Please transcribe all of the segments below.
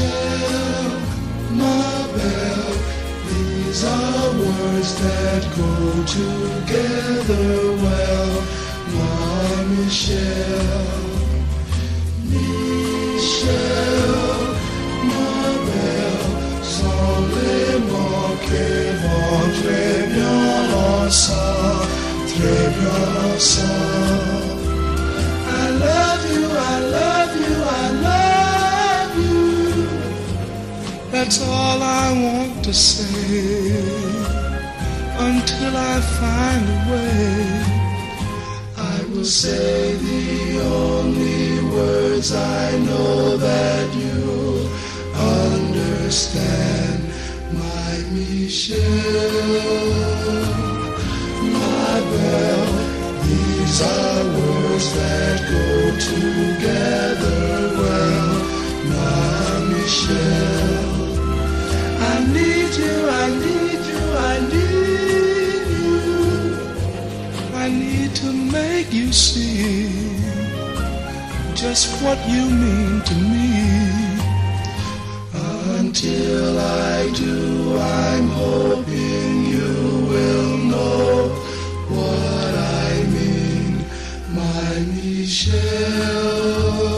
Michelle, ma belle, these are words that go together well. My Michelle, Michelle, ma belle, sans les mots qui vont très bien ensemble, très bien ensemble. I love you, I love you, I love you. That's all I want to say until I find a way. I will say the only words I know that you'll understand. My Michelle, my belle, these are words that go together well. My Michelle, I need you, I need you, I need you. I need to make you see just what you mean to me. Until I do, I'm hoping you will know what I mean, my Michelle.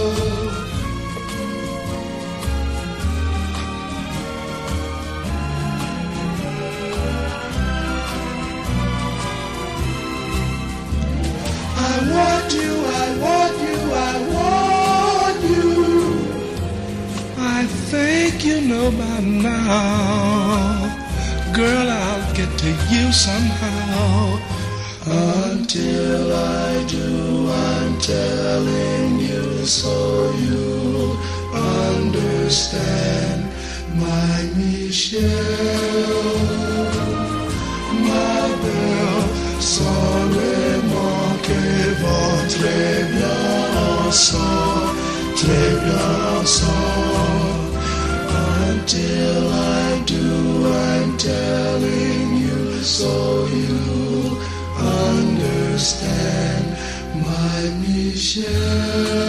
I want you, I want you, I want you. I think you know by now, girl, I'll get to you somehow. Until I do, I'm telling you so you understand. My Michelle, ma belle, sans les mots qui vont très bien ensemble, très bien ensemble. Until I do, I'm telling you so you understand, my Michelle.